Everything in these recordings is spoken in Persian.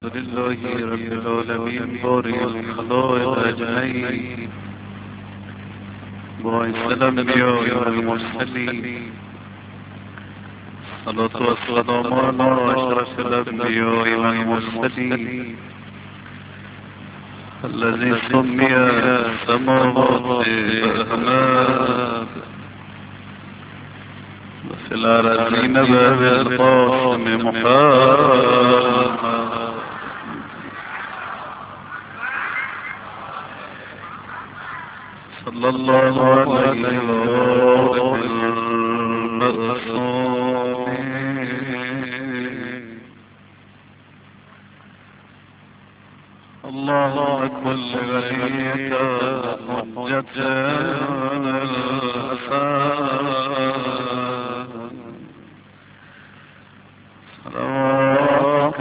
لله رب العالمين بارئ الخلائق اجمعین باعث الانبیاء والمرسلین صلاة والسلام على اشرف الانبیاء والمرسلین الذي سمي السماوات بأحمد وفي الأراضين بالقاسم محمد صلى الله عليه وسلم اللهم كل وليك حجة الحسن صلواتك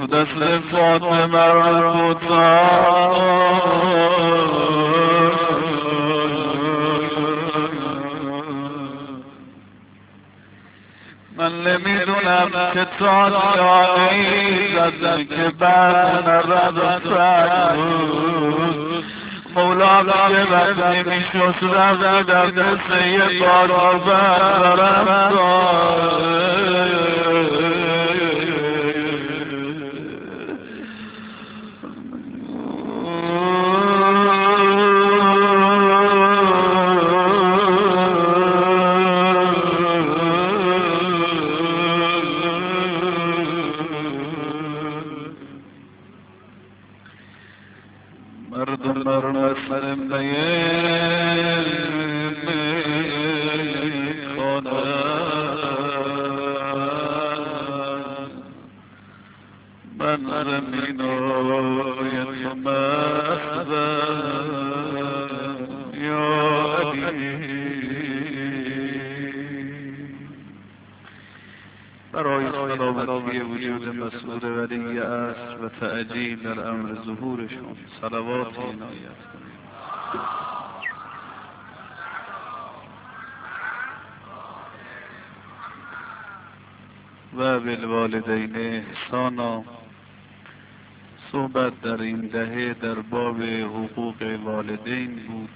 دست فاطمه را من نمیدونم که تا جانی زدن که بعد نرد و سرد مولا که وقتی میشست رفت در دست یه باربر برای سلامتی وجود مسعود ولی عصر و تعجیل در امر ظهورشون صلوات عنایت کنید. و بالوالدین احسانا. صحبت در این دهه در باب حقوق والدین بود.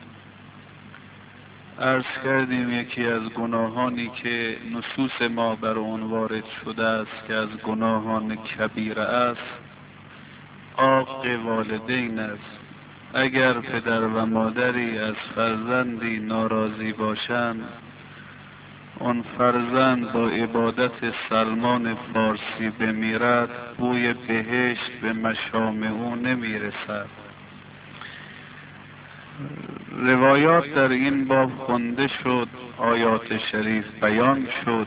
عرض کردیم یکی از گناهانی که نصوص ما بر آن وارد شده است که از گناهان کبیره است عاق والدین است. اگر پدر و مادری از فرزندی ناراضی باشند، آن فرزند با عبادت سلمان فارسی بمیرد، بوی بهشت به مشام او نمیرسد. روایات در این باب خونده شد، آیات شریف بیان شد.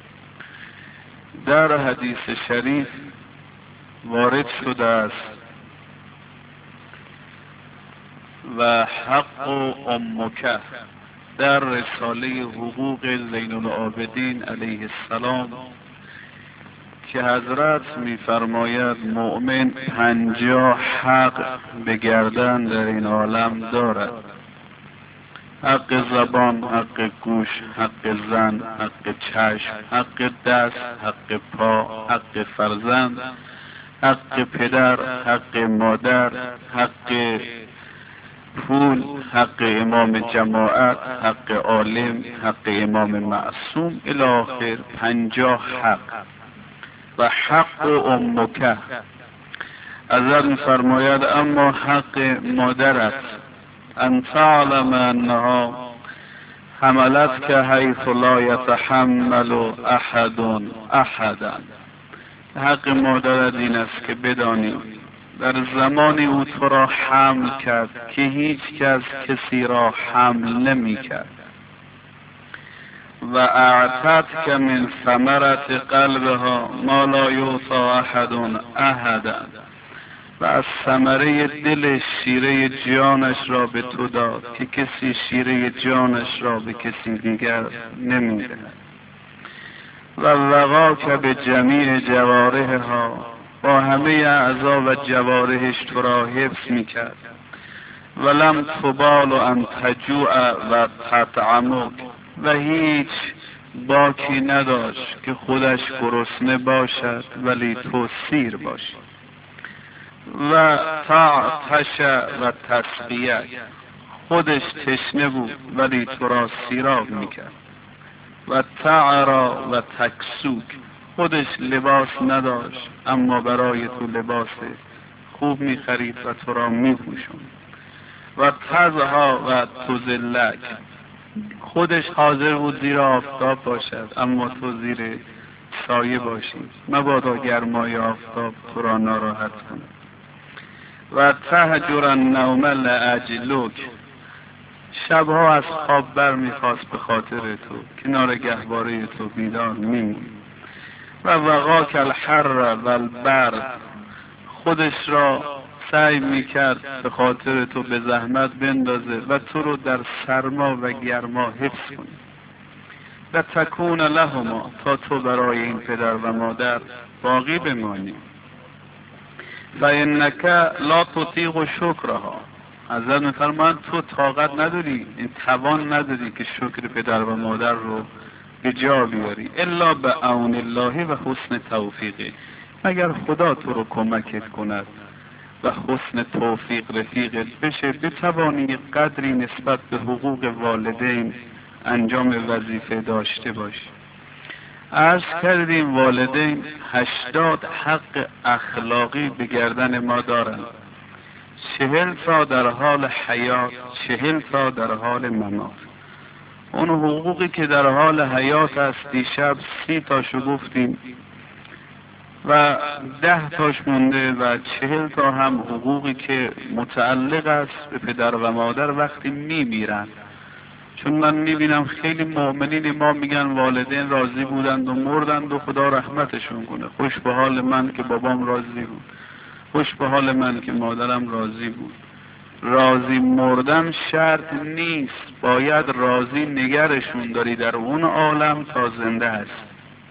در حدیث شریف وارد شده است و حق امک در رساله حقوق زین العابدین علیه السلام که حضرت می‌فرماید مؤمن 50 حق به گردن در این عالم دارد: حق زبان، حق گوش، حق زن، حق چشم، حق دست، حق پا، حق فرزند، حق پدر، حق مادر، حق پول، حق امام جماعت، حق عالم، حق امام معصوم الی آخر. 50 حق. و حق امک حضرت می‌فرماید اما حق مادرت ان تعلم انها حملت که حیث لا یتحمل احد احدا. حق مادرت این است که بدانی در زمانی او تو را حمل کرد که هیچ کس کسی را حمل نمی کرد و اعطت که من ثمرت قلبها ما لا یعطی احد احدا، و از ثمره دل شیره جانش را به تو داد که کسی شیره جانش را به کسی دیگر نمی‌دهد. و وقا که به جمیع جوارحها، با همه اعضا و جوارحش تو را حفظ میکرد. ولم تبال ان تجوع و تطعمک، و هیچ باکی نداشت که خودش گرسنه باشد ولی تو سیر باشی. و تعطش و تسقیه، خودش تشنه بود ولی تو را سیراب میکرد. و تعرا و تکسوک، خودش لباس نداشت اما برای تو لباس خوب میخرید و تو را میپوشوند. و تزها و تزلک، خودش حاضر بود زیر آفتاب باشد اما تو زیر سایه باشی، مبادا گرمای آفتاب تو را ناراحت کند. و تهجر النوم لاجلک، شبها از خواب بر میخواست به خاطر تو، کنار گهواره تو بیدار میموند. و وقاک الحر و البرد، خودش را سعی میکرد به خاطر تو به زحمت بندازه و تو رو در سرما و گرما حفظ کنه. و تکون لهما، تا تو برای این پدر و مادر باقی بمانی. فانک لا تطیق شکرها. حضرت میفرمایند تو طاقت نداری، این توان نداری که شکر پدر و مادر رو به جا بیاری، الا به عون الله و حسن توفیقه، مگر خدا تو رو کمکت کند و حسن توفیق رفیقت بشه، بتوانی قدری نسبت به حقوق والدین انجام وظیفه داشته باشی. عرض کردیم والدین 80 حق اخلاقی به گردن ما دارند، 40 تا در حال حیات، 40 تا در حال ممات. اون حقوقی که در حال حیات است دیشب 30 تاشو گفتیم و 10 تاش مونده و 40 تا هم حقوقی که متعلق است به پدر و مادر وقتی میمیرن. چون من میبینم خیلی مؤمنین ما میگن والدین راضی بودند و مردند و خدا رحمتشون کنه، خوش به حال من که بابام راضی بود، خوش به حال من که مادرم راضی بود. راضی مردن شرط نیست، باید راضی نگرشون داری در اون عالم تا زنده هست.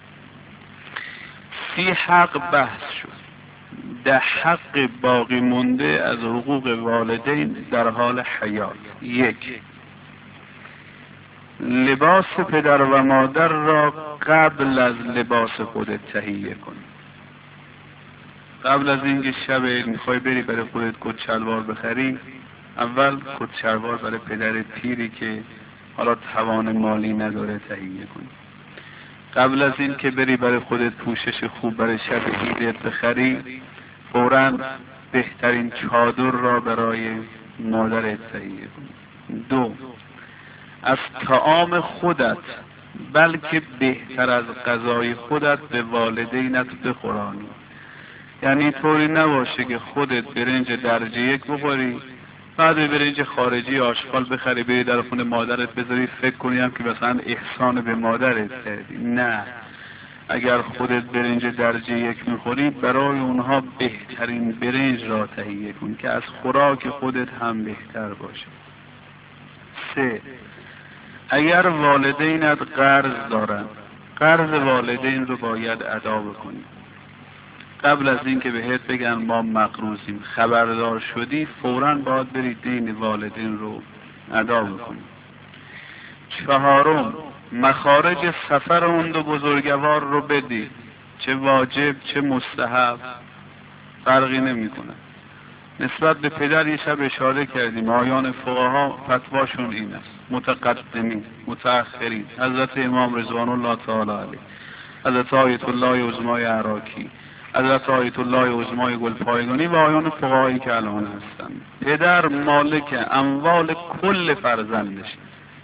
30 حق بحث شد، 10 حق باقی مونده از حقوق والدین در حال حیات. 1. لباس پدر و مادر را قبل از لباس خودت تهیه کن. قبل از اینکه شب میخوای بری برای خودت کت شلوار بخری، اول کت شلوار برای پدر پیری که حالا توان مالی نداره تهیه کن. قبل از این که بری برای خودت پوشش خوب برای شب عیدت بخری، فوراً بهترین چادر را برای مادرت تهیه کن. 2. از طعام خودت بلکه بهتر از غذای خودت به والدینت بخورانی. یعنی طوری نباشه که خودت برنج درجه 1 بخوری، بعد به برنج خارجی آشغال بخری بری در خونه مادرت بذاری فکر کنیم که مثلا احسان به مادرت کردی. نه، اگر خودت برنج درجه 1 میخوری برای اونها بهترین برنج را تهیه کن که از خوراک خودت هم بهتر باشه. 3. اگر والدینت قرض دارن، قرض والدین رو باید ادا بکنی. قبل از این که بهت بگن ما مقروضیم، خبردار شدی فوراً باید بری دین والدین رو ادا بکنی. 4. مخارج سفر اون دو بزرگوار رو بدی، چه واجب چه مستحب فرقی نمیکنه. نسبت به پدر یه شب اشاره کردیم، آیان فقها فتواشون این است، متقدمین متأخرین، حضرت امام رضوان الله تعالی علیه، حضرت آیت الله عظمای عراقی، حضرت آیت الله عظمای گلپایگانی و آیان فقهایی که الان هستن. پدر مالک اموال کل فرزندش،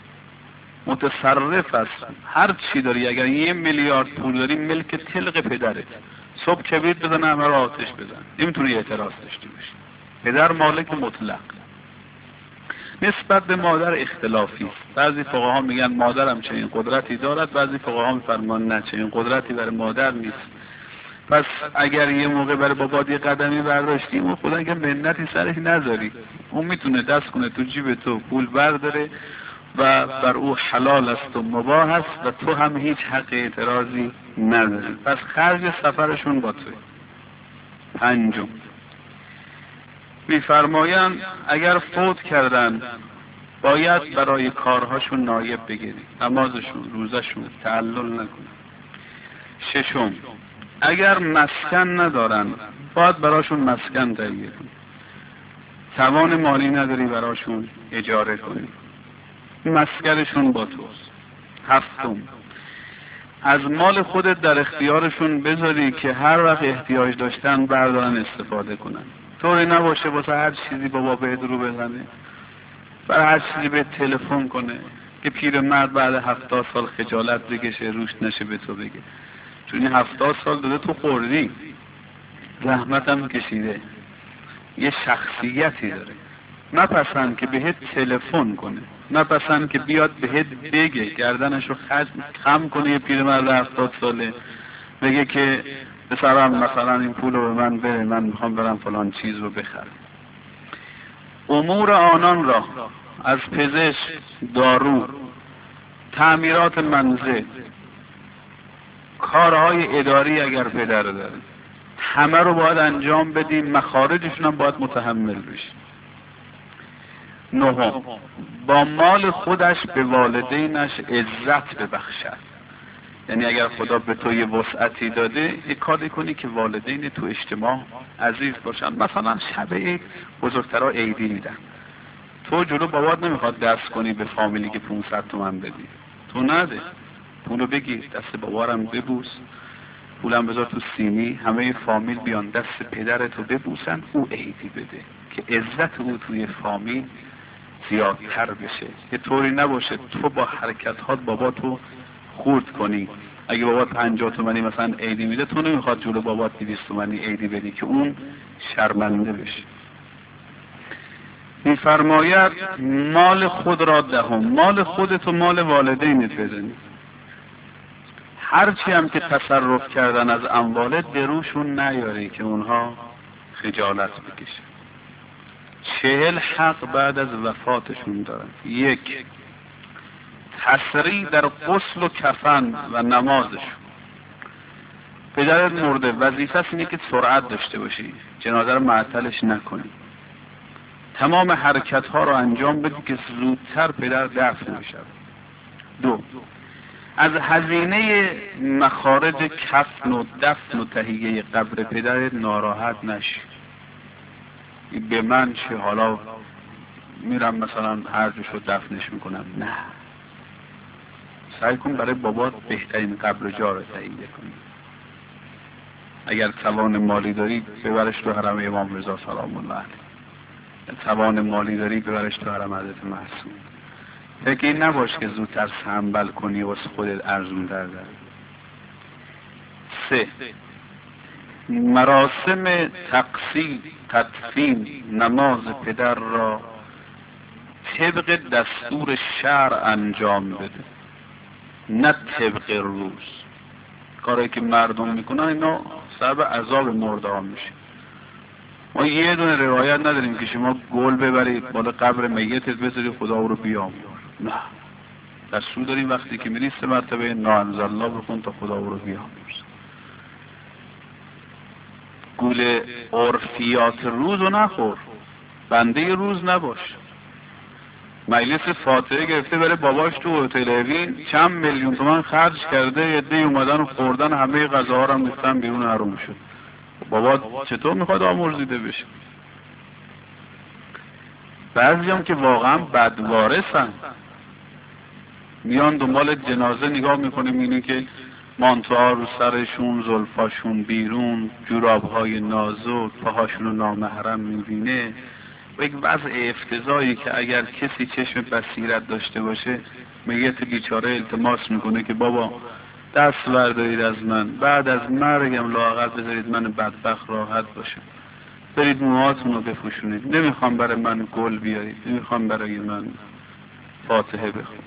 متصرف است. هر چی داری، اگر 1 میلیارد پول داری ملک تلق پدرت، صبح کبریت بزن همه را آتش بزن، نمیتونی اعتراض داشته باشی. پدر مالک مطلق. نسبت به مادر اختلافی است. بعضی فقها میگن مادرم چنین قدرتی دارد، بعضی فقها میفرمان نه، چنین قدرتی برای مادر نیست. پس اگر یه موقع برای بابات یه قدمی برداشتی، اون خدا که منتی سرش نذاری، اون میتونه دست کنه تو جیب تو پول برداره و بر او حلال است و مباح است و تو هم هیچ حق اعتراضی نداری. پس خرج سفرشون با توی. 5. میفرمایند اگر فوت کردن باید برای کارهاشون نایب بگیری، نمازشون، روزشون تعلل نکنی. 6. اگر مسکن ندارن باید براشون مسکن تهیه کنی، توان مالی نداری براشون اجاره کنی، مسکنشون با توست. 7. از مال خودت در اختیارشون بذاری که هر وقت احتیاج داشتن بردارن استفاده کنن. طوری نباشه واسه هر چیزی بابا بهت رو بزنه، برای هر چیزی بهت تلفن کنه که پیرمرد بعد 70 سال خجالت بکشه روش نشه به تو بگه، چون این 70 سال داده تو خوردی، زحمت هم کشیده، یه شخصیتی داره. نپسند که بهت تلفن کنه، نپسند که بیاد بهت بگه، گردنشو خم کنه یه پیرمرد 70 ساله بگه که بسرم مثلا این پول رو به من بده، من میخوام برم فلان چیز رو بخرم. امور آنان را از پزشک، دارو، تعمیرات منزل، کارهای اداری اگر پدر داره، همه رو باید انجام بدیم، مخارجشون هم باید متحمل بشیم. 9. با مال خودش به والدینش عزت ببخشد. یعنی اگر خدا به تو یه وسعتی داده، یه کاری کنی که والدین تو اجتماع عزیز باشن. مثلا شب عید بزرگترها عیدی میدن، تو جلو بابات نمیخواد دست کنی به فامیلی که 500 تومن بدی، تو نده، پولو بگیر دست بابارم ببوس، پولم بذار تو سینی، همه فامیل بیان دست پدرتو ببوسن، او عیدی بده که عزت او توی فامیل زیادتر بشه. یه طوری نباشه تو با حرکتات باباتو خورد کنی. اگه بابات 50 تومنی مثلا عیدی میده، تو نمیخواد جلو بابات 200 تومنی عیدی بدی که اون شرمنده بشه. میفرماید مال خود را دهم، مال خودت و مال والدینت بدن. هرچی هم که تصرف کردن از اموالت به روشون نیاری که اونها خجالت بکشن. 40 حق بعد از وفاتشون دارن. 1. تسریع در غسل و کفن و نمازشون. پدرت مرده، وظیفه اینه که سرعت داشته باشی، جنازه رو معطلش نکنی، تمام حرکت ها رو انجام بدی که زودتر پدر دفن بشه. 2. از هزینه مخارج کفن و دفن و تهیه قبر پدرت ناراحت نشی. به من چه، حالا میرم مثلا هر جوشو دفنش میکنم. نه، سعی کن برای بابات بهترین قبر جا رو تهیه کنی. اگر توان مالی داری ببرش تو حرم امام رضا سلام الله علیه، توان مالی داری ببرش تو حرم حضرت معصوم. فکر این نباش که زودتر سنبل کنی و خودت ارزون در. 3. مراسم تدفین نماز پدر را طبق دستور شرع انجام بده، نه طبق روز. کاری که مردم میکنن اینا سبب عذاب مرده ها میشه. ما یه دونه روایت نداریم که شما گل ببرید بالا قبر میتت بذاری خدا رو بیامرز. نه، دستور داریم وقتی که میری 3 مرتبه ناانزل الله بکن تا خدا رو بیامرز. گول عرفیات روز رو نخور، بنده روز نباش. مجلس فاتحه گرفته بره باباش تو هتل اوین چند میلیون تومان خرج کرده، یه دی اومدن و خوردن، همه غذاها رو هم ریختن بیرون، حروم شد. بابا چطور میخواد آمرزیده بشه؟ بعضی هم که واقعا بدوارثن، میان دنبال جنازه نگاه میکنه، میبینی که مانتوها رو سرشون، زلفاشون بیرون، جورابهای نازک، پاهاشون رو نامحرم میبینه. و یک وضع افتضاحی که اگر کسی چشم بصیرت داشته باشه، میت بیچاره التماس میکنه که بابا دست بردارید از من، بعد از مرگم لااقل بذارید من بدبخت راحت باشم، برید موهاتون رو بپوشونید، نمیخوام برای من گل بیارید، نمیخوام برای من فاتحه بخونید.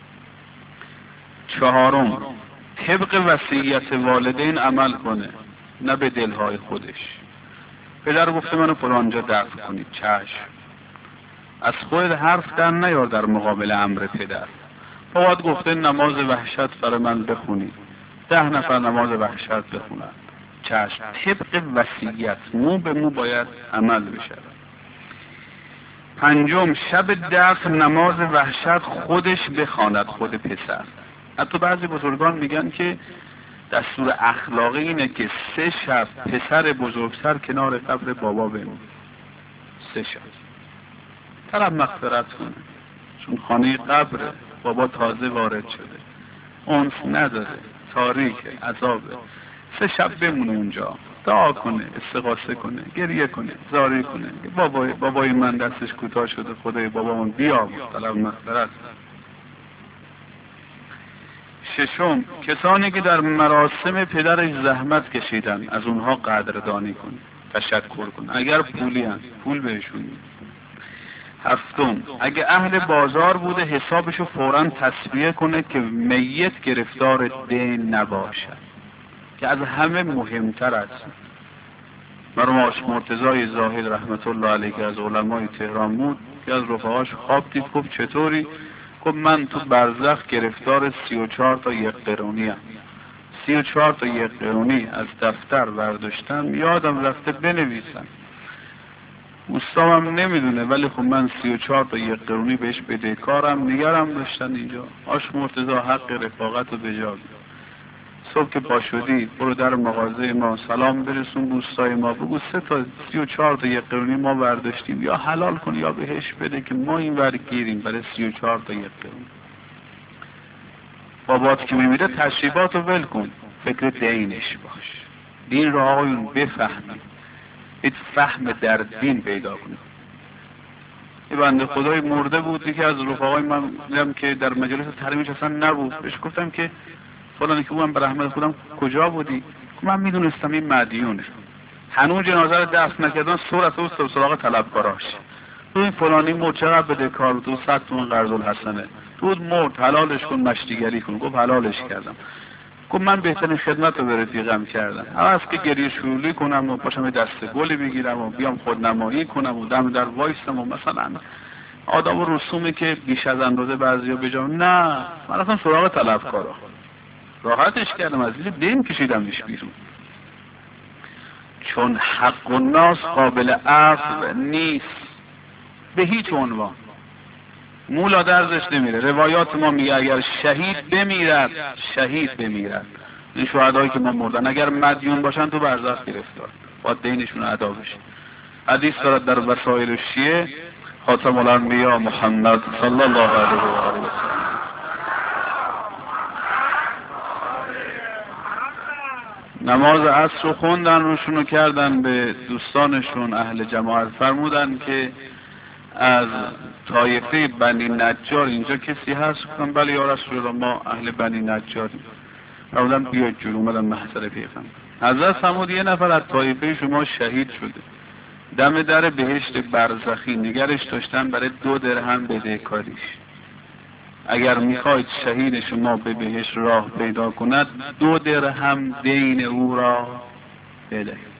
4. طبق وصیت والدین عمل کنه، نه به دلهای خودش. پدر گفته منو فلانجا دفن کنید، چشم. از خودت حرف در نیار در مقابل امر پدر. بابات گفته نماز وحشت برای من بخونید، 10 نفر نماز وحشت بخونن، چشم. طبق وصیت مو به مو باید عمل بشه. 5. شب دفن نماز وحشت خودش بخواند، خود پسر. حتی بعضی بزرگان میگن که دستور اخلاقی اینه که 3 شب پسر بزرگتر کنار قبر بابا بمونه. 3 شب طرف مغفرت کنه، چون خانه قبره، بابا تازه وارد شده، انس نداره، تاریکه، عذابه. 3 شب بمونه اونجا، دعا کنه، استغاثه کنه، گریه کنه، زاری کنه، بابای من دستش کوتاه شده، خدای بابامون بیا، طلب مغفرت. 6. کسانی که در مراسم پدرش زحمت کشیدن از اونها قدردانی کن، تشکر کن. اگر پولی هست پول بهشون میده. 7. اگه اهل بازار بوده حسابشو فوراً تصفیه کنه که میت گرفتار دین نباشد، که از همه مهمتر است. مرحوم مرتضی زاهد رحمت الله علیه که از علمای تهران بود، که از رفقاش خواب دید، گفت چطوری؟ گفت من تو برزخ گرفتار 34 تا 1 قرونی ام. 34 تا 1 قرونی از دفتر برداشتم، یادم رفته بنویسم. اوستامم نمیدونه، ولی خب من 34 تا 1 قرونی بهش بدهکارم. نگرم داشتن اینجا، آش مرتضی حق رفاقت رو به جا بیار. صبح که پا شدی برو در مغازه ما سلام برسون دوستای ما، بگو 34 تا 1 قرونی ما برداشتیم، یا حلال کن یا بهش بده که ما این ور گیریم برای 34 تا 1 قرونی. بابات که میمیره تشریفات رو ول کن، فکر دینش باش. دین رو آقایون بفهمید، این فهم در دین پیدا کنید. یه بنده خدای مرده بود که از رفقای من دیدم که در مجلس تحریمش اصلا نبود. بهش گفتم که فلانی که من به رحمت خودم کجا بودی؟ من میدونستم این مدیونه، هنوز جنازه رو دفن نکردن، صورت او سراغ طلبکاراش. تو این فلانی مرد، چقدر بده کار بود؟ 100 تومن قرض الحسنه. تو مرد، حلالش کن مشتیگری کن. گفت حلالش کردم. گفت من بهترین خدمت رو به رفیقم کردم، هر که گریه شوری کنم و پاشم دست گلی بگیرم و بیام خودنمایی کنم و دم در وایسم و مثلا آداب و رسومی که بیش از اندازه بعضیا بجام. نه، من اصلا سراغ طلبکارا راحتش کردم، از زیر دین کشیدمش بیرون. چون حق الناس قابل عفو نیست به هیچ عنوان. مولا درزش نمیره. روایات ما میگه اگر شهید بمیرد، این شهدایی که ما مردن اگر مدیون باشن تو برزخ گرفتار، باید دینشون ادا بشه. حدیث دارد در وسائل شیعه خاتم الانبیا محمد صلی الله علیه و آله نماز عصر رو خوندن، روشونو کردن به دوستانشون اهل جماعت، فرمودن که از طایفه بنی نجار اینجا کسی هست؟ گفتم بله یا رسول الله ما اهل بنی نجاریم. فرمودن بیاید جلو. اومدن محضر پیغمبر. حضرت فرمود یه نفر از طایفه شما شهید شده، دم در بهشت برزخی نگرش داشتن برای 2 درهم بدهکاریش. اگر میخواید شهید شما به بهشت راه پیدا کند 2 درهم دین او را بدهید.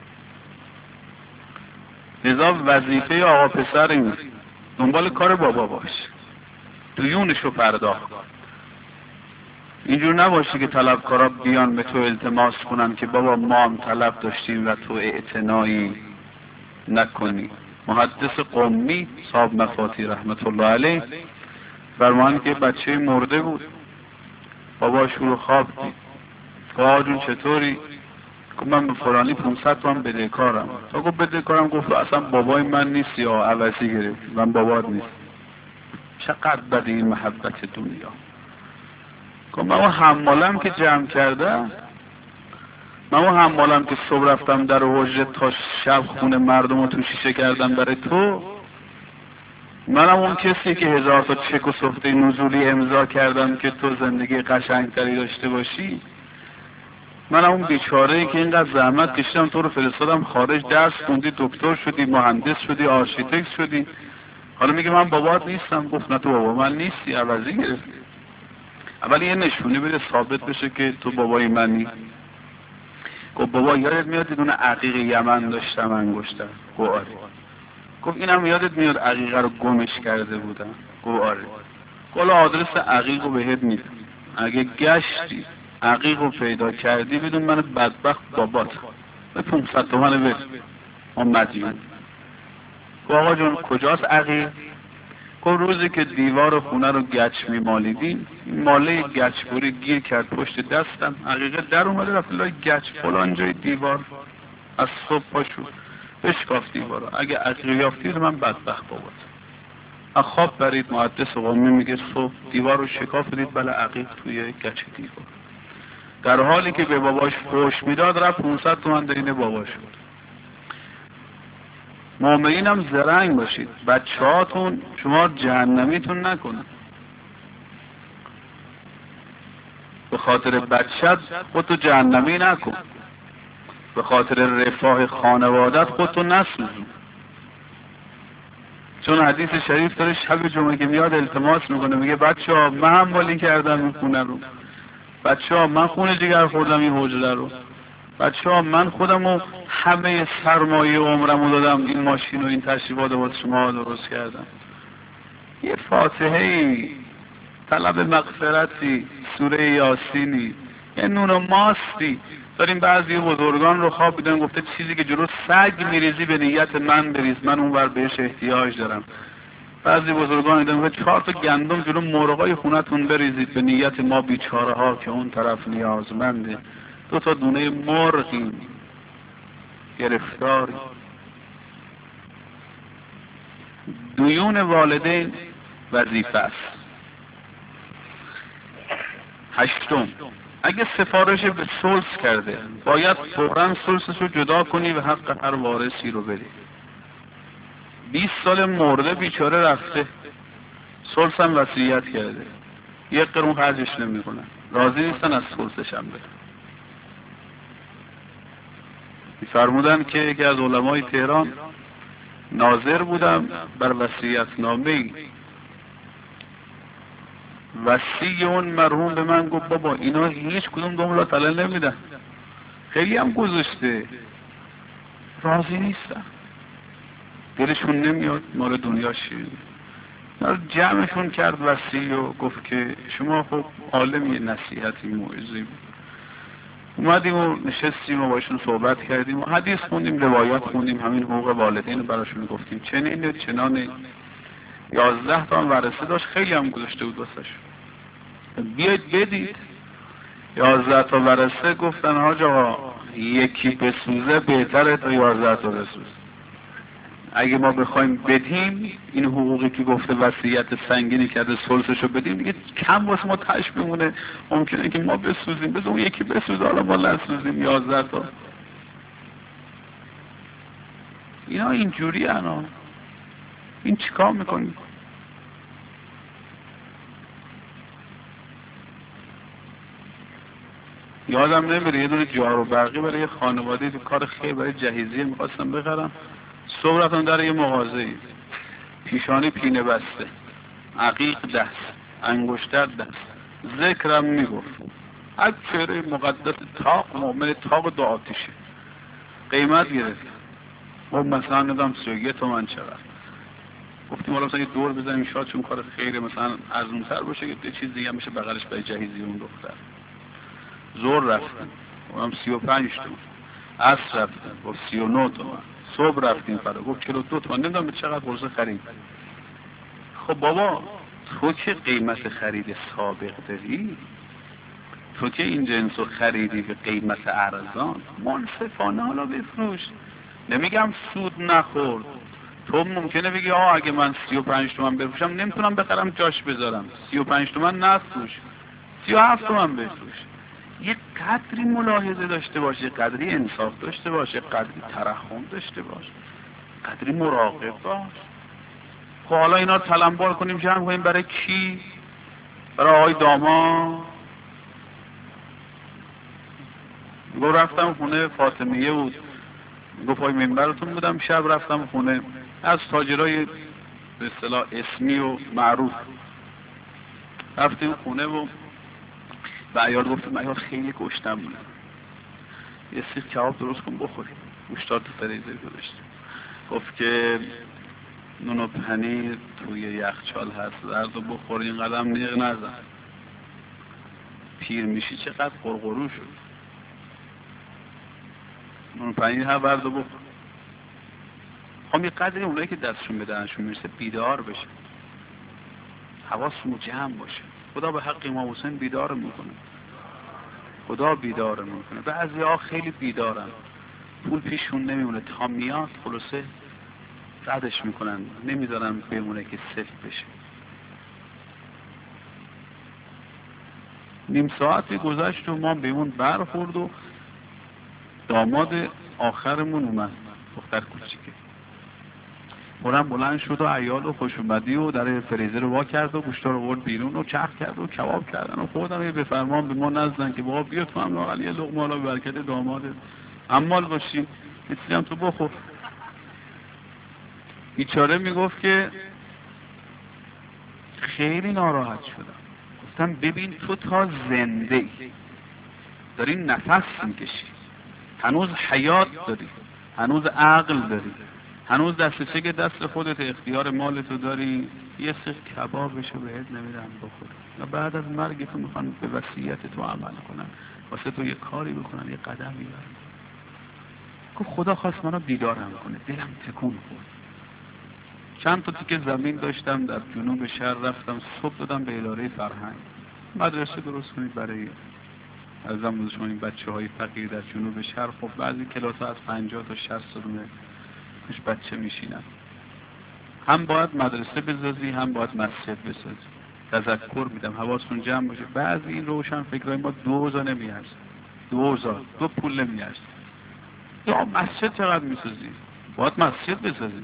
لذا وظیفه آقا پسر این دنبال کار بابا باش، دیونشو پرداخت کن. اینجور نباشی که طلبکارا بیان به تو التماس کنن که بابا ما هم طلب داشتیم و تو اعتنایی نکنی. محدث قمی صاحب مفاتی رحمت الله علیه فرمان که بچه مرده بود، باباش رو خواب دید. آقا جون چطوری؟ گفت من به فلانی 500 تومن بدهکارم. تا گفت بدهکارم، گفت اصلا بابای من نیستی یا عوضی گرفت، من بابات نیست. چقدر بده این محبت دنیا. گفت من اون حمالم که جمع کردم، من اون حمالم که صبح رفتم در حجره تا شب خونه مردم رو تو شیشه کردم برای تو، منم اون کسی که 1000 تا چک و سفته نزولی امضا کردم که تو زندگی قشنگتری داشته باشی. منم اون بیچاره‌ای که اینقدر زحمت کشیدم تو رو فرستادم خارج، درس خوندی، دکتر شدی، مهندس شدی، آرشیتکت شدی، حالا میگه من بابات نیستم. گفت نه تو بابا من نیستی، عوضی گرفتی. اول یه نشونی بده ثابت بشه که تو بابای منی. گفت بابا یادت میاد یه دونه عقیق یمن داشتم انگشتم؟ گفت آره. گفت اینم یادت میاد عقیقه رو گمش کرده بودم؟ گفت آره. گفت آدرس عقیق رو بهت میدم، اگه گشتی عقیق رو پیدا کردی بدون من بدبخت بابات به 500 تومن بده ما مدیون. گفت آقا جون کجاست عقیق؟ گفت روزی که دیوار خونه رو گچ میمالیدیم ماله گچبوری گیر کرد پشت دستم، عقیقه در اومده رفت لای گچ فلان جای دیوار. از صبح پاشو بشکاف دیوار رو، اگه عقیق یافتید من بدبخت بابات. از خواب برید. محدث قومی میگه صبح دیوار رو شکاف دید، بله عقیق توی گچ دیوار. در حالی که به باباش فحش میداد رفت 500 تومن دین باباش بود. مؤمنین هم زرنگ باشید، بچه‌هاتون شما جهنمیتون نکنن. به خاطر بچت خودتو جهنمی نکن، به خاطر رفاه خانوادت خودتو نسوزون. چون حدیث شریف داره شب جمعه که میاد التماس میکنه، میگه بچه‌ها من حمالی کردم این خونه رو، بچه‌ها من خون جگر خوردم این حجره رو، بچه‌ها من خودمو همه سرمایه عمرمو دادم این ماشین و این تشریفات واسه شما درست کردم. یه فاتحه‌ای، طلب مغفرتی، سوره یاسینی، یه نون و ماستی. داریم بعضی بزرگان رو خواب دیدن گفته چیزی که جلو سگ میریزی به نیت من بریز، من اونور بهش احتیاج دارم. بعضی بزرگان دیدن گفته 4 تا گندم جلو مرغای خونتون بریزید به نیت ما بیچاره ها که اون طرف نیازمنده. 2 تا دونه مرغیم، گرفتاری. دیون والدین وظیفه است. 8م، اگه سفارش به ثلث کرده باید فوراً ثلثش رو جدا کنی و حق هر وارثی رو بدی. 20 سال مرده بیچاره رفته، ثلث هم وصیت کرده، 1 قرون خرجش نمیکنن، راضی نیستن از ثلثش هم بدن. فرمودن که یکی از علمای تهران ناظر بودم بر وصیت‌نامه، وصی اون مرحوم به من گفت بابا اینا هیچ کدوم دوملا تله نمیدن، خیلی هم گذاشته، راضی نیستن، دلشون نمیاد مال دنیا شیرین. جمعشون کرد وصی و گفت که شما خب عالمی، نصیحتی موعظه‌ای بود. اومدیم و نشستیم و باشون صحبت کردیم و حدیث خوندیم، روایات خوندیم، همین حقوق والدین رو براشون گفتیم، چنین چنانه. 11 تا ورثه داشت، خیلی هم گذاشته بود واسش، بیاید بدید. 11 تا ورثه گفتن حاج آقا یکی بسوزه بهتره تا 11 تا بسوزه. اگه ما بخوایم بدیم این حقوقی که گفته وصیت سنگینی کرده ثلثشو بدیم دیگه کم واسه ما تاش بمونه، ممکنه که ما بسوزیم، بذار اون یکی بسوزه حالا ما نسوزیم. 11 تا اینا اینجوری انا، این چیکار میکنیم؟ یادم نمیره یه دونه جارو برقی برای یه خانواده تو کار خیر برای جهیزیه میخواستم بخرم، صبح رفتم در یه مغازه‌ای، پیشانی پینه بسته، عقیق دست، انگشتر دست، ذکرم میگفت، از چهره مقدس تاق مؤمن تاق 2 آتیشه. قیمت گرفت، خب مثلا ندام 31 تومن چقدر. گفتیم حالا مثلا یه دور بزنیم شاید چون کار خیره مثلا ارزونتر باشه یه چیز دیگه هم بشه بغلش برای جهیزی اون دختر. زور رفتن اونم 35 تومن، عصر رفتن گفت 39 تومن، صبح رفتیم فردا گفت 42 تومن، نمیدونم به چقدر قرصه خرید. خب بابا تو که قیمت خرید سابق داری، تو که این جنس رو خریدی به قیمت ارزان، منصفانه حالا بفروش، نمیگم سود نخورد. تو ممکنه بگی اگه من 35 تومن بفروشم نمیتونم بخرم جاش بذارم، 35 تومن نفروش، 37 تومن بفروش. یه قدری ملاحظه داشته باش، یه قدری انصاف داشته باش، یه قدری ترحم داشته باش، قدری مراقب باش. خب حالا اینا رو تلمبار کنیم جمع کنیم برای کی؟ برای آقای داماد؟ گفت رفتم خونه فاطمیه بود، گفت پای منبرتون بودم شب رفتم خونه، از تاجرای به اصطلاح اسمی و معروف رفتیم خونه و عیال گفتم عیال خیلی گشتم بودم، یه سیخ کباب درست کن بخوریم، گوشتار تو فریزر گذاشتیم. گفت که نون و پنیر توی یخچال هست، زرد و بخور، این قدم نیغ نزن، پیر میشی چقدر قرقرو شد، نون و پنیر هم برد و بخور. خب یه قدری اونایی که دستشون به دهنشون میرسه بیدار بشه، حواسشون جمع باشه. خدا به حق امام حسین بیدار میکنه، خدا بیدار میکنه. بعضی ها خیلی بیدارن، پول پیششون نمیمونه، تا میاد خلاصه ردش میکنن، نمیذارن بمونه که سفت بشه. نیم ساعتی گذشت و ما بهمون برخورد و داماد آخرمون اومد، دختر کوچیکه، بلند شد و عیال و خوش اومدی و در فریزر رو وا کرد و گوشتا رو برد بیرون و چرخ کرد و کباب کردن و خودم به فرمان به ما نزدن که بابا بیا تو هم لااقل یه لقمه حالا به برکت دامادت عمال باشی میتونم تو بخور. بیچاره میگفت که خیلی ناراحت شدم، گفتم ببین تو تا زنده ای داری نفس میکشی، هنوز حیات داری، هنوز عقل داری، هنوز دستشه که دست خودت اختیار مالتو داری، یه سیخ کبابشو بهت نمیدن بخور و بعد از مرگ تو میخوان به وصیت تو عمل کنن. واسه تو یه کاری بکنن، یه قدم بیارن. که خدا خواست منو بیدارم کنه، دلم تکون خورد. چند تا تیکه زمین داشتم در جنوب شهر، رفتم صبح دادم به اداره فرهنگ، مدرسه درست کنید برای از شما این بچه‌های فقیر در جنوب شهر. خب بعضی کلاس‌ها از 50 تا 60 دونه توش بچه میشینن. هم باید مدرسه بسازی، هم باید مسجد بسازی. تذکر میدم حواستون جمع باشه. بعضی این روشن فکرای ما 2000 نمیارزه، 2000 دو پول نمیارزه. یا مسجد چقدر میسازی؟ باید مسجد بسازی.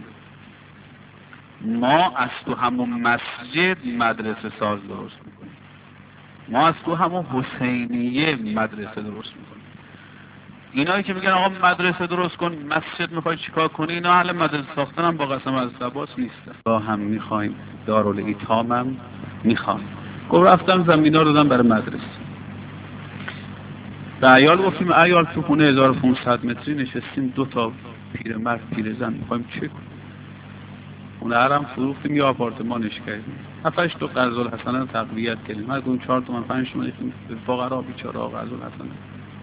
ما از تو همون مسجد مدرسه ساز درست میکنیم. ما از تو همون حسینیه مدرسه درست میکنیم. اینایی که میگن آقا مدرسه درست کن، مسجد میخوای چیکار کنی، اینا اهل مدرسه ساختن هم با قسم از عباس نیستن. با هم میخوایم، دارالایتامم میخوام. گفت رفتم زمینا رو دادم برای مدرسه. به عیال گفتیم عیال تو خونه 1500 متری نشستیم، 2 تا پیرمرد پیرزن میخوایم چه کنیم. اون هرم فروختیم یا آپارتمانش کردیم. 7-8 تا قرض الحسنه تقویت کردیم. هر کدوم 4 تومن 5 تومن به فقرا بیچاره قرض الحسنه.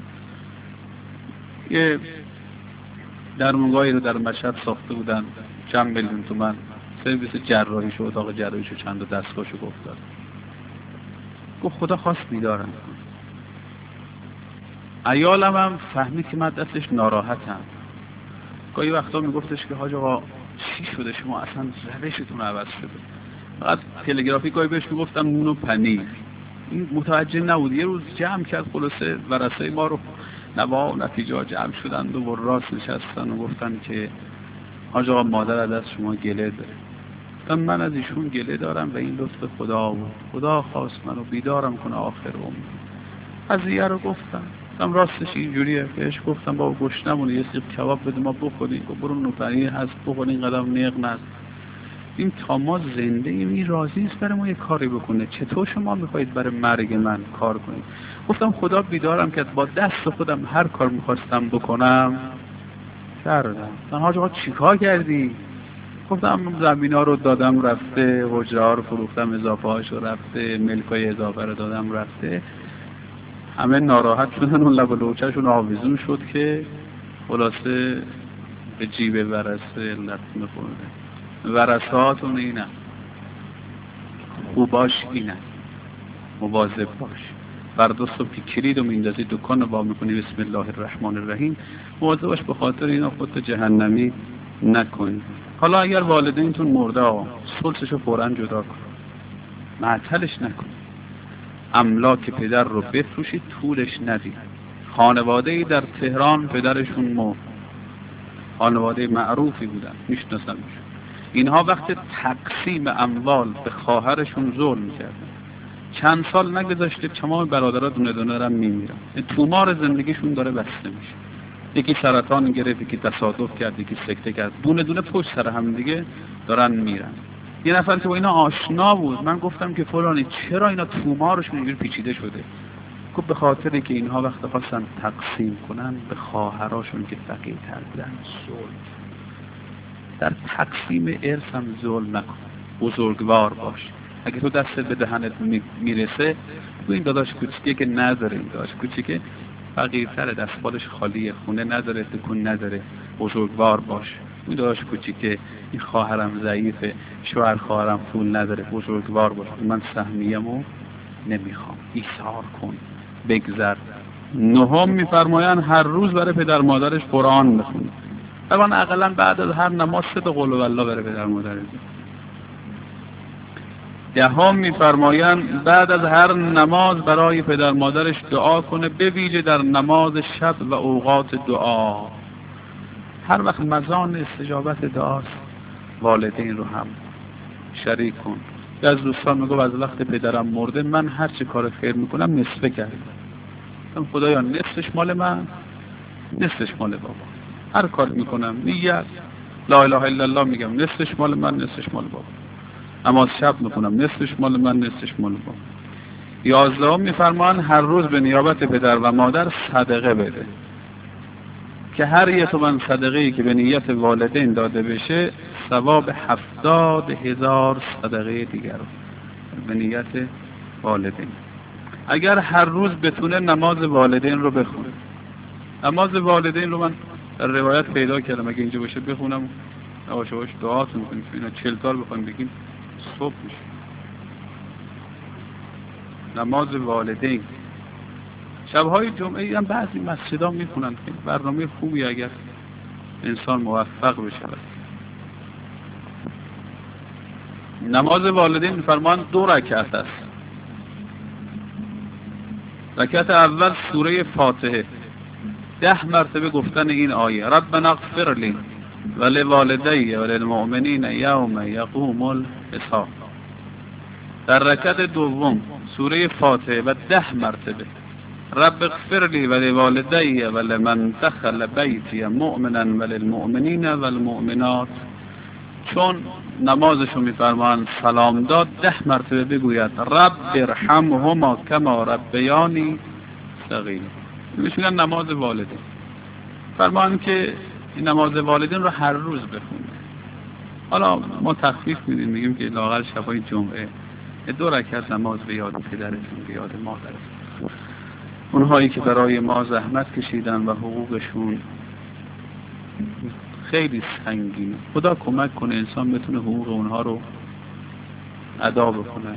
یه درمونگاهی رو در مشهد ساخته بودن، چند میلیون تومن. سرویس جراحیشو، اتاق جراحیشو، چند تا دستگاهشو گفت داد. گفت خدا خواست بیدارم. عیالم هم فهمید که من دستش ناراحتم. گاهی وقتا میگفتش که حاج آقا چی شده شما، اصلا روشتون عوض شده. فقط تلگرافی گاهی بهش میگفتم نون و پنیر. این متوجه نبود. یه روز جمع کرد خلاصه ورثه ما رو، نوا و نتیجه جمع شدند و راست نشستن و گفتن که حاج آقا مادر از دست شما گله داره. من از ایشون گله دارم و این لطف خدا بود. خدا خواست منو بیدارم کنه آخر عمر. قضیه رو گفتم راستش اینجوریه. بهش گفتم بابا گشنمونه، یه سیب کباب بده ما بخوریم. برو نوپنیر هست بخور، این قدم نیق نزد. این تا ما زنده ایم این راضی نیست برای ما یه کاری بکنه. چطور شما میخواید برای مرگ من کار کنید؟ گفتم خدا بیدارم که با دست خودم هر کار میخواستم بکنم کردم. حاج آقا چیکار کردی؟ گفتم زمینا رو دادم رفته، حجره ها رو فروختم اضافه هاشو رفته، ملکای اضافه رو دادم رفته. همه ناراحت شدن و لب و لوچه‌شون آویزون شد که خلاصه به جیب ورثه علت می‌خورده. ورثاتون اینه، خوباش اینه، مواظب باش. فردا صبح که کلیدو میندازی دکان رو وا می‌کنی بسم الله الرحمن الرحیم، مواظب باش به خاطر اینا خودت جهنمی نکنی. حالا اگر والدینتون مرده آقا ثلثشو فوراً جدا کن، معطلش نکن. املاک پدر رو بفروشید، طولش ندید. خانواده‌ای در تهران پدرشون مرد، خانواده معروفی بودن، میشناسمشون. اینها وقت تقسیم اموال به خواهرشون ظلم می‌کردن. چند سال نگذشته تمام برادرها دونه دونه دارن میمیرن. تومار زندگیشون داره بسته میشه. یکی سرطان گرفت، یکی تصادف کرد، یکی سکته کرد، دونه دونه پشت سر هم دیگه دارن میرن. یه نفر که با اینا آشنا بود، من گفتم که فلانی چرا اینا تومارشون اینجوری پیچیده شده؟ گفت به خاطری که اینها وقت خواستن تقسیم کنن به خواهراشون که فقیرتر بودن ظلم. در تقسیم ارث هم ظلم نکن، بزرگوار باش. اگه تو دستت به دهنت میرسه تو این داداش کوچیکه که نداره، این داداش کوچیکه فقیرتر، دستبالش خالیه، خونه نداره، تکون نداره، بزرگوار باش. این داداش کوچیکه، این خواهرم ضعیفه، شوهر خواهرم پول نداره، بزرگوار باش. من سهمیه‌مو نمیخوام، ایثار کن، بگذر. نهم میفرمایند هر روز برای پدر مادرش قرآن بخونه. طبعا اقلا بعد از هر نماز 3 تا قل هوالله برای پدر مادرش. دهم میفرمایند بعد از هر نماز برای پدر مادرش دعا کنه، به ویژه در نماز شب و اوقات دعا. هر وقت مزان استجابت دعاست والدین رو هم شریک کن. از دوستان میگه از وقت پدرم مرده من هر چه کار خیر میکنم نصفه کردم. خدایا نصفش مال من، نصفش مال بابا. هر کار میکنم نیت لا اله الا الله میگم، نصفش مال من، نصفش مال بابا. اما شب میکنم، نصفش مال من، نصفش مال بابا. 11 میفرمان هر روز به نیابت پدر و مادر صدقه بده که هر 1 تومن صدقه‌ای که به نیت والدین داده بشه ثواب 70,000 صدقه دیگر به نیت والدین. اگر هر روز بتونه نماز والدین رو بخونه. نماز والدین رو من در روایت پیدا کردم، اگه اینجا باشه بخونم، نباشه باشه دعاتون کنیم. اینا 40 تا بخوایم بگیم صبح میشه. نماز والدین شبهای جمعه هم بعضی مسجدها میخونن، برنامه خوبی اگر انسان موفق بشه. نماز والدین میفرمان 2 رکعت است. رکعت اول سوره فاتحه، 10 مرتبه گفتن این آیه ربنا اغفر لی ولوالدی وللمؤمنین یوم یقوم الحساب. در رکعت دوم سوره فاتحه و 10 مرتبه رب اغفر لی ولوالدی ولمن دخل بیتی مؤمنا وللمؤمنین والمؤمنات. چون نمازشو میفرمان سلام داد 10 مرتبه بگوید رب ارحمهما کما ربیانی صغیرا. میگن نماز والدین. فرمان که این نماز والدین رو هر روز بخونه. حالا ما تخفیف میدیم، میگیم که لااقل شبای جمعه 2 رکعت نماز به یاد پدرتون، به یاد مادرتون، اونهایی که برای ما زحمت کشیدن و حقوقشون خیلی سنگینه. خدا کمک کنه انسان بتونه حقوق اونها رو ادا بکنه.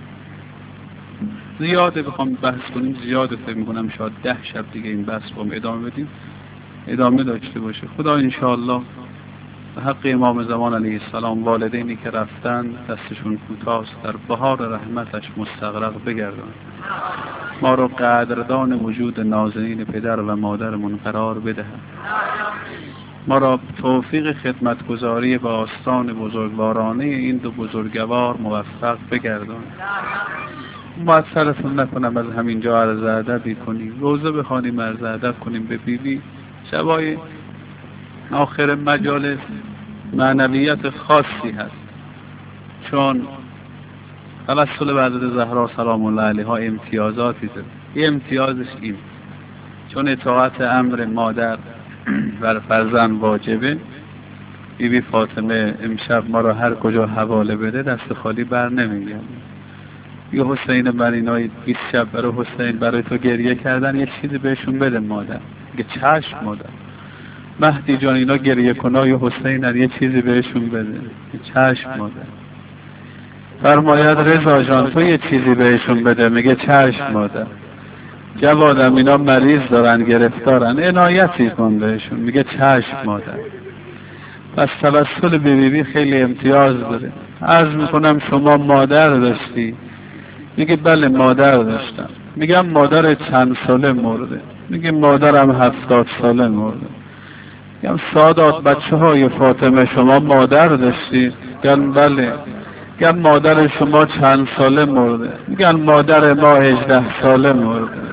زیاده بخوام بحث کنیم، زیاده فکر میکنم شاید 10 شب دیگه این بحث رو ادامه بدیم، ادامه داشته باشه. خدا انشاءالله به حق امام زمان علیه السلام والدینی که رفتن دستشون کوتاست در بهار رحمتش مستغرق بگردن. ما رو قدردان وجود نازنین پدر و مادرمون قرار بده. ما را توفیق خدمتگزاری به آستان بزرگوارانه این 2 بزرگوار موفق بگردان. معطلتون نکنم، از همینجا عرض ادبی کنیم، روزه بخوانیم، عرض ادب کنیم به بیبی. شبای آخر مجالس معنویت خاصی هست، چون توسل به حضرت زهرا سلام الله علیها امتیازاتی داره. یه امتیازش این چون اطاعت امر مادر بر فرزند واجبه. بیبی فاطمه امشب ما را هر کجا حواله بده دست خالی بر نمیگردیم. یه حسین برینای 20 شب برای حسین برای تو گریه کردن، یه چیزی بهشون بده مادر. میگه چشم مادر. مهدی جان اینا گریه کنای حسین یه چیزی بهشون بده. چشم مادر. فرماید رضا جان تو یه چیزی بهشون بده. میگه چشم مادر. جوادم اینا مریض دارن، گرفتارن، عنایتی کن بهشون. میگه چشم مادر. پس توسل به بیبی خیلی امتیاز داره. عرض میکنم شما مادر داشتی؟ میگه بله مادر داشتم. میگم مادر چند ساله مرده؟ میگه مادرم 70 ساله مرده. میگم سادات بچه های فاطمه شما مادر داشتی؟ میگن بله. میگم مادر شما چند ساله مرده؟ میگن مادر ما 18 ساله مرده.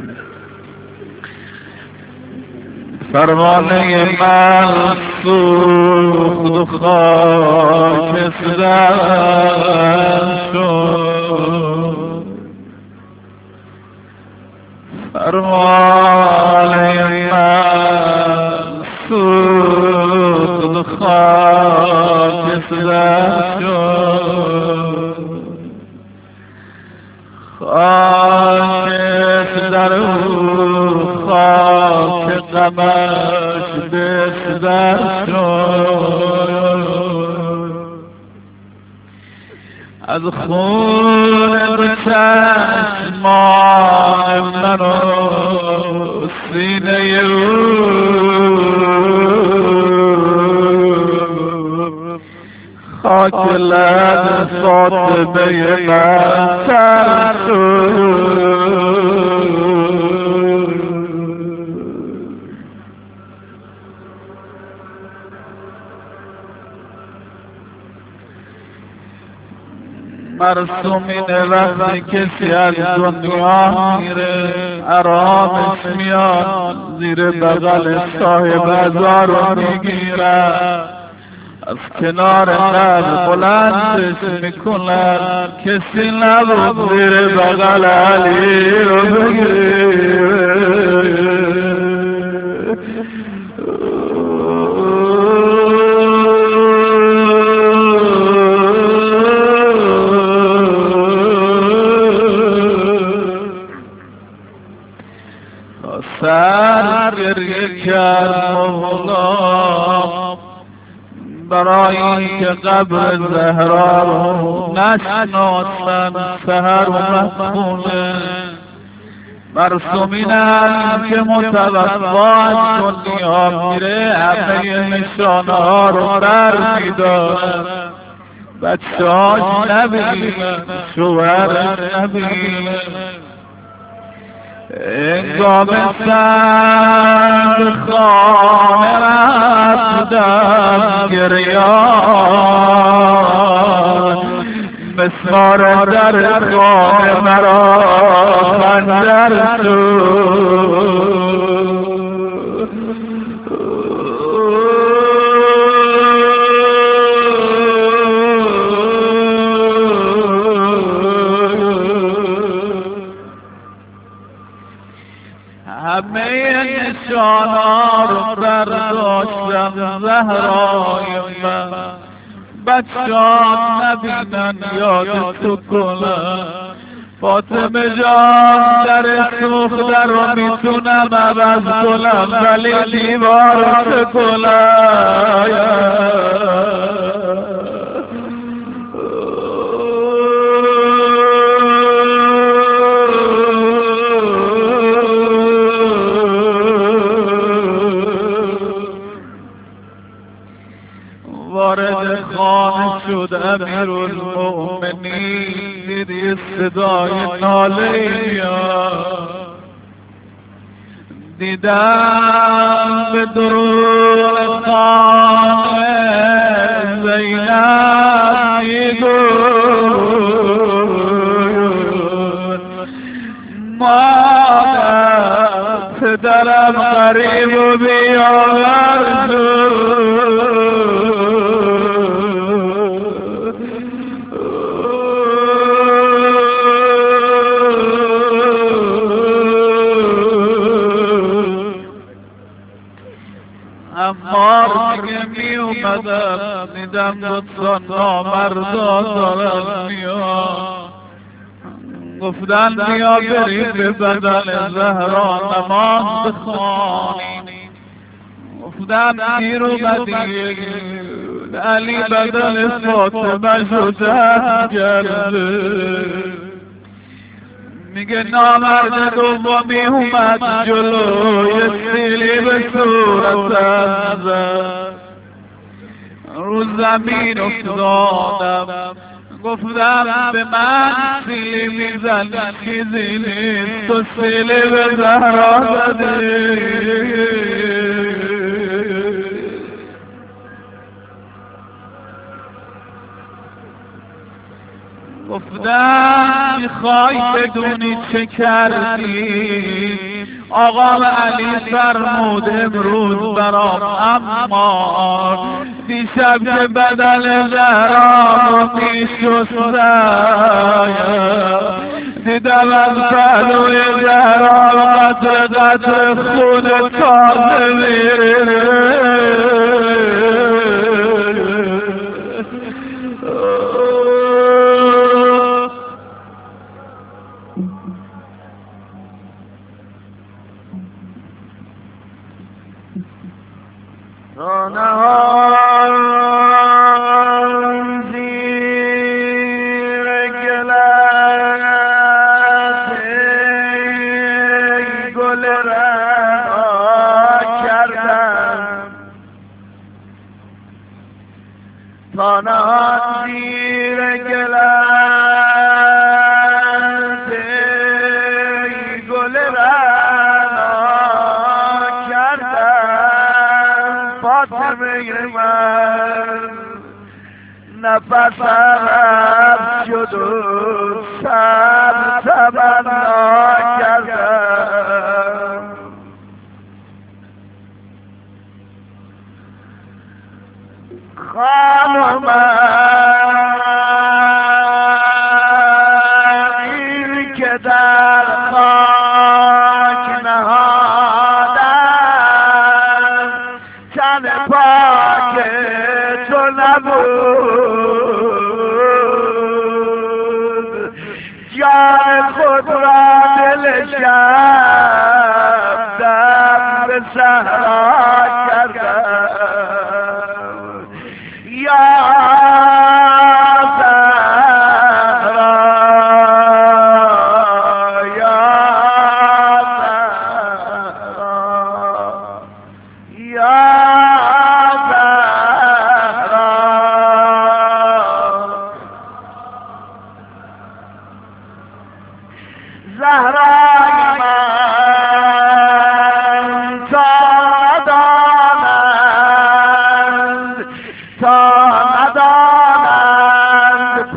فرمانه من سوخت خاک سر شد. فرمانه من سوخت خاک سر شد. خاک در خاک غمش بستر شد. از خون به چشمان من و سینه او خاک لب فاطمه من سر شد. مرسومین وقتی کسی از دنیا میره آرامش میاد، زیر بغل صاحب ازار رو میگیره، از کنار قبر بلندش میکنن، کسی نبود زیر بغل علی رو بگیره. کسانی که قبر زهرا رو نشناسن سحر و مدفونه، مرسومینن که متوفا از دنیا میره همه نشانه ها رو بر میدارن، بچه هاش نبینن، شوهرش نبینن. انگام سنگ خانه رفتم گریان، مسمار در خانه مرا خنجر شد. همه نشانها رو برداشتم زهرای من، بچه‌ها نبینن یاد تو کنن. فاطمه جان در سوخته رو میتونم عوض کنم ولی دیوار رو کنم. وارد خانه شد امیرالمؤمنین، دیدی صدای ناله میاد، دیدم به درون خانه زینب میگوید مادر پدرم غریب و بیاور شد. امار دیگه می اومدم دیدم دوتا نامردا دارن میان، گفتن بیا بریم به بدن زهرا نماز بخوانیم. گفتن دیر اومدی علی بدن فاطمه شو جمع کرده. میگه نامرد دومی اومد جلو یه سیلی به صورتم زد، رو زمین افتادم. گفتم به من سیلی میزن چیزی نیست، تو سیلی به زهرا زدی. گفتم میخوای بدونی چه کردی؟ آقا علی فرمود امروز برام اما دیشب که بدن زهرا میشستم دیدم از پهلوی زهرا قطره قطره خون تازه میره. نهان زیر گلت گل رها کردم، تا نهان زیر گلت گل رها کردم. فاطمه من نفسم شد و سر تمنا کردم. خانم این که در خاک نهادم تن پاک تو نبود، جان خود را دل شبدم به صحرا کردم. یا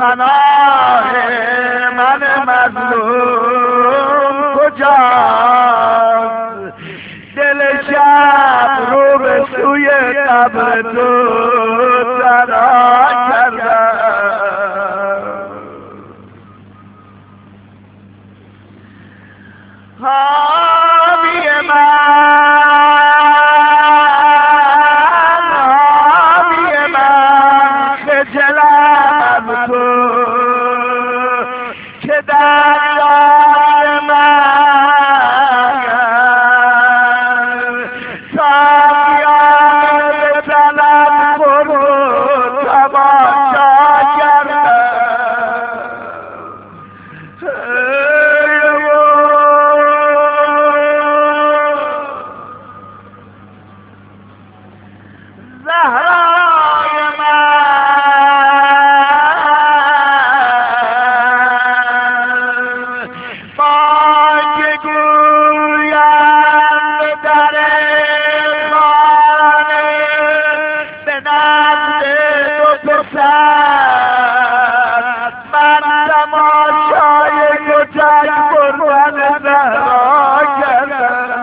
پناه من مظلوم کجاست؟ دل شب رو به سوی قبر تو تنها کردم. حامی من خجلم تو که در یاد من ساقیان به طلب خور و تماشا کردم. زهرای من با که گویم به در خانه به نزد دو پسر من تماشای کتک بردن زهرا کردم.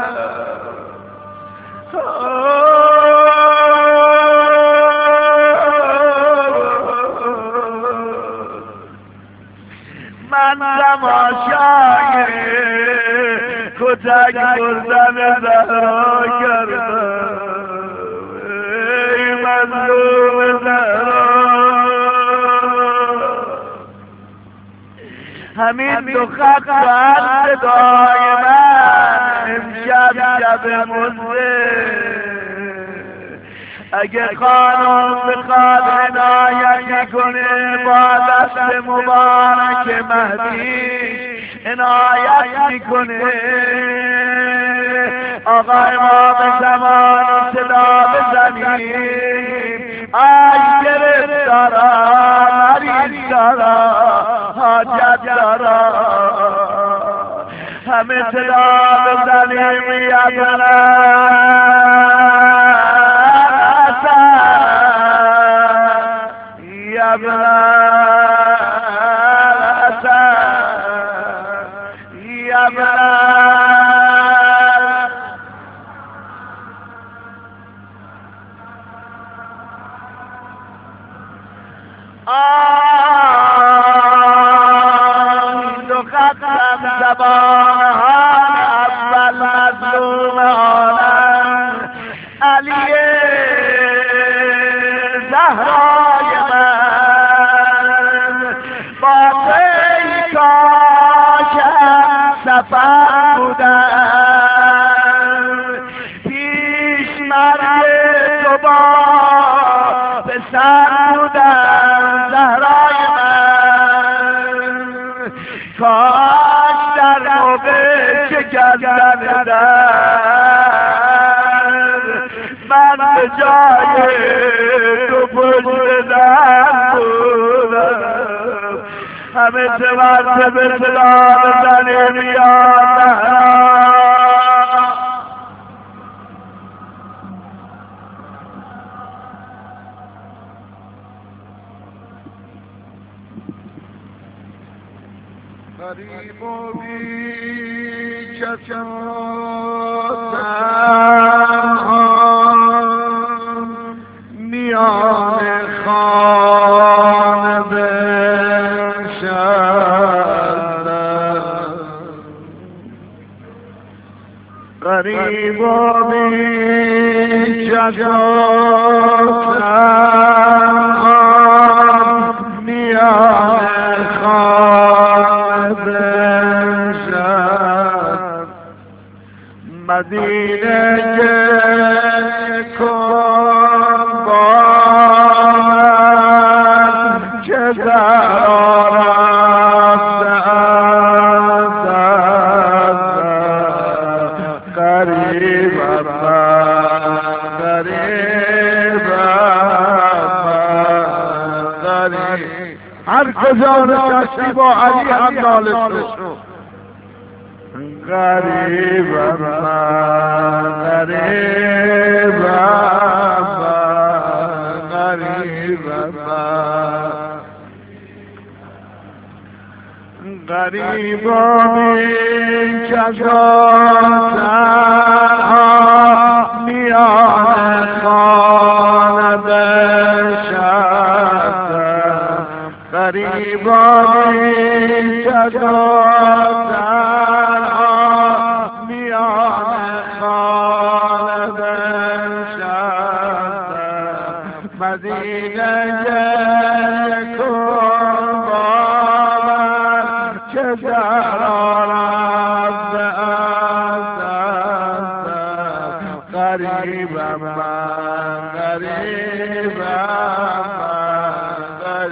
من تماشای کتک بردن زهرا کردم. ای مظلوم زهرا، همین دو خط بر صدای من امشب شب مزه. اگه خانم بخواد عنایتی کنه با دست مبارک مهدی عنایت میکنه، آقا امام زمان صدا بزنیم ای گرفتارا مریض دارا حاجت دارا، همه صدا بزنیم یا دو خطم زبان اول مظلوم عالم علی زهرای من با پیکاشم سفر بودم پیش مرگ تو با پسر بودم زهرای من کاش در موقع که کردن من به جای تو پشت در بودم. همه سوار به صدا بزنیم یا غریب و بی کسان میان خانه بنشستم، غریب و بی کسان میان خانه بنشستم، مدینه کن با من که زهرا رفتند قریبم قریب هر کجا نشستی با علی هم نالش شد. غریبم من غریبم غریبانی که تنها میان خانه بنشستم غریبانی که تنها میان خانه بنشستم مدینه غریبم من غریبم من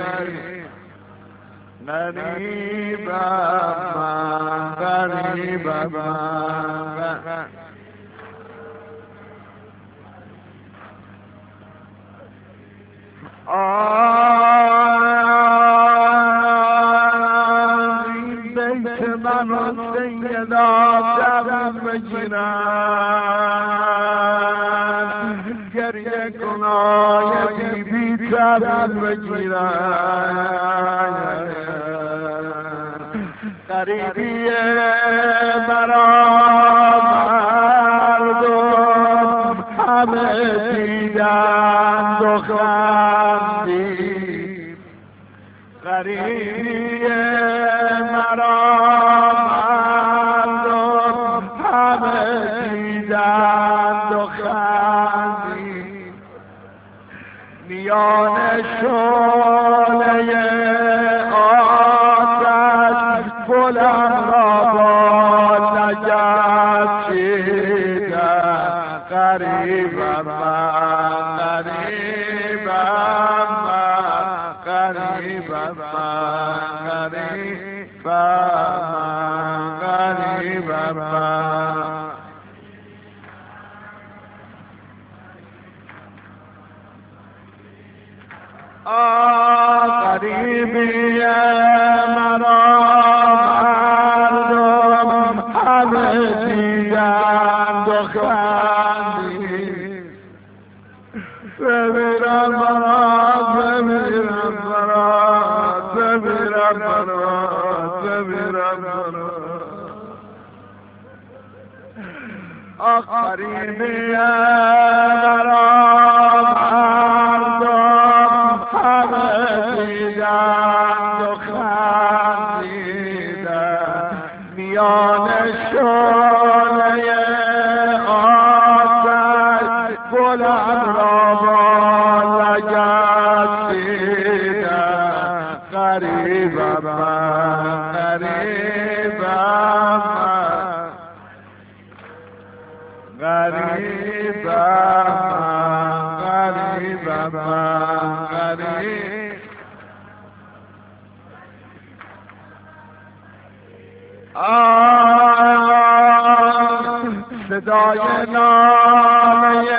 غریبم من این بیت من و سیدا دم بگیرن گریه کنای بی بی تم بگیرن غریبی مرا مردم همه دیدند و خندید غریبی مرا مردم همه دیدند و خندید میان شعله آتش بلند را با لگد چیدند غریبم من غریبم من غریبم من غریبم من غریبی مرا مردم همه دیدند و خندید بمیرم برات بمیرم برات بمیرم برات بمیرم برات غریبی مرا دیدند و خندیدند میان شعله آتش بلند را با لگد چیدند غریبم من غریبم من غریبم من صدای ناله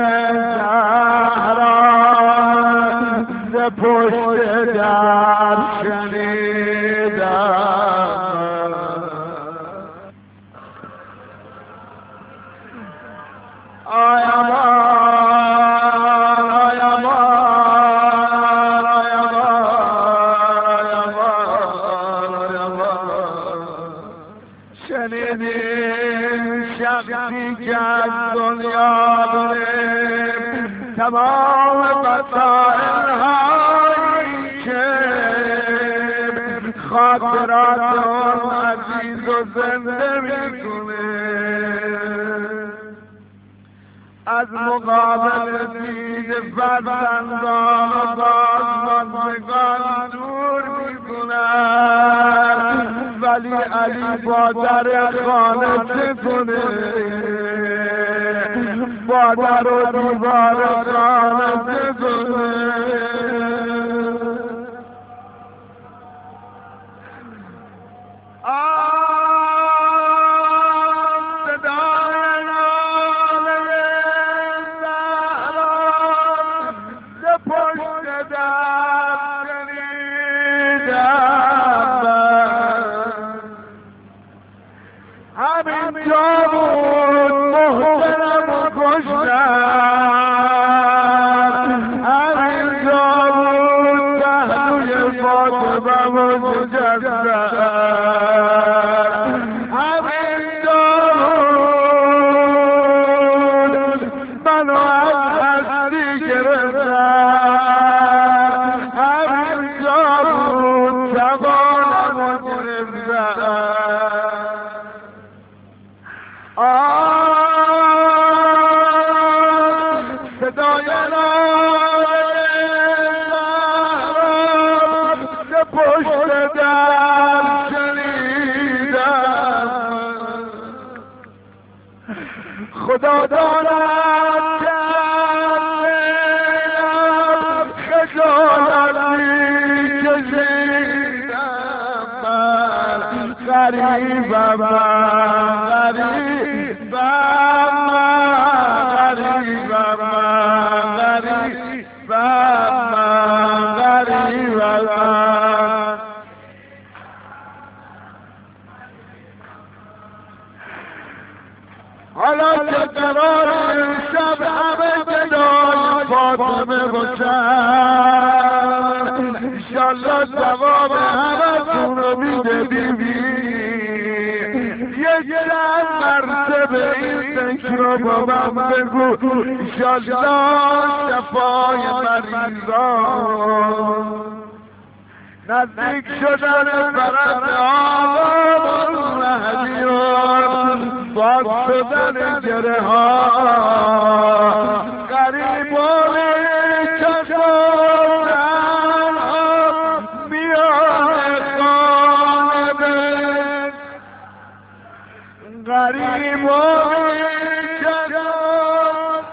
زهرا ز پشت در شنیدم آی امان آی امان آی امان شنیدیم شخصی که از دنیا بریم تمام مسائل هایی که خاطرات اون عزیز و زنده میکنه از مقابل دید فرزندان و بازماندگان دور میکنن ولی علی با در خانه چه کنه با در و دیوار خانه چه کنه همین جا فاطمه مجدد همین دارون منو از هستی گرفتن همین دارون توانمو گرفتن صدای پشت در شنیدم خدا دارد کردم خجالتی کشیدم من غریبم حالا که قرار امشب همه گدای فاطمه باشن انشالله جواب همتون رو میده بیبی یه چند مرتبه این ذکر رو با من بگو انشالله شفای مریضان نزدیک شدن برد آبان مهدیان باز شدن گره ها غریبانی که دارن میان خانه غریبانی که دارن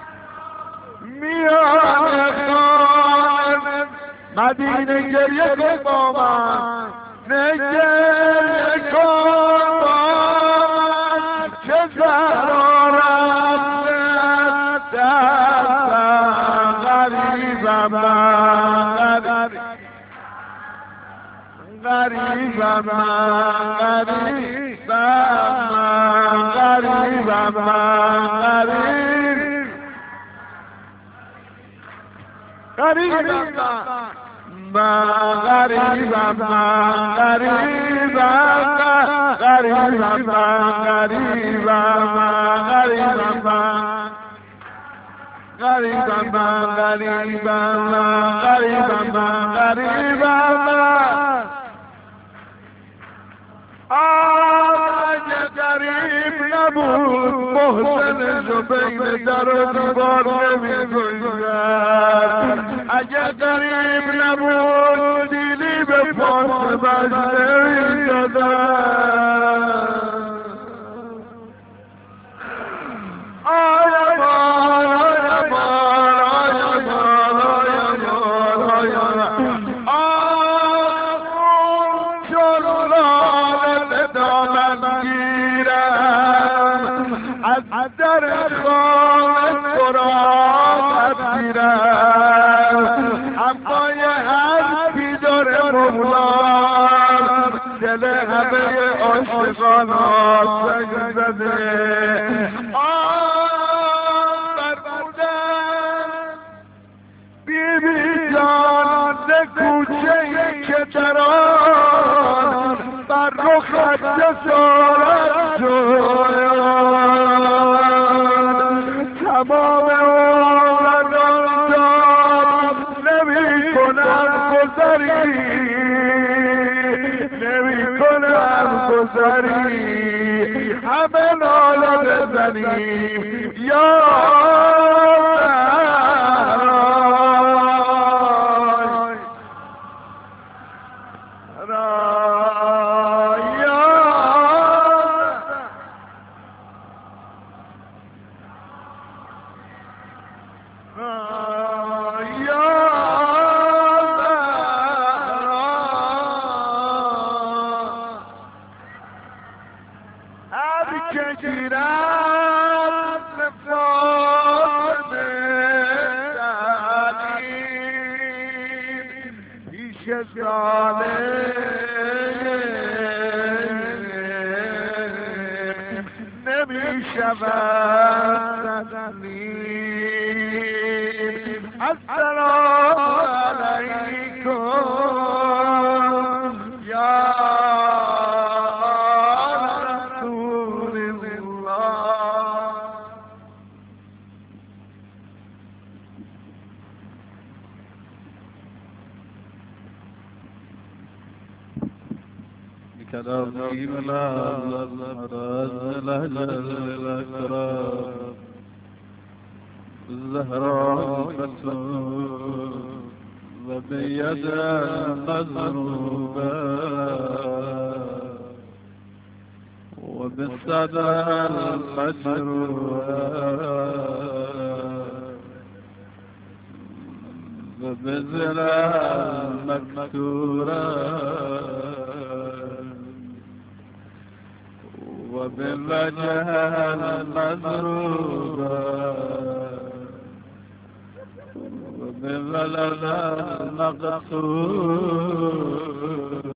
میان خانه مدینه گریه کن با من نگریه کن با من که زهرا رفت دستم غریبم من غریبم غریب نبود محسن زبین در و دیوار نمی‌گذاشت اگه غریب نبود دیلی به فاطمه‌اش نمی‌دادن از در خانه قرآن میرم اما یه حرفی داره مولان دل همه عاشقان آتش زده فرمودن بیبی جان کوچه ای که دران بر رخت جسارت شد تمام عمران داد نمی کنم گذری همه ناله بزنیم یا نمی شود السلام علیکم كرمي الأرض مراد الأجل الأكرام الزهراء الفتون وبيد المزروبة وبالصدى المجروبة وبالزلال المكسورة وبالوجه المضروبة وبالبلد المقصور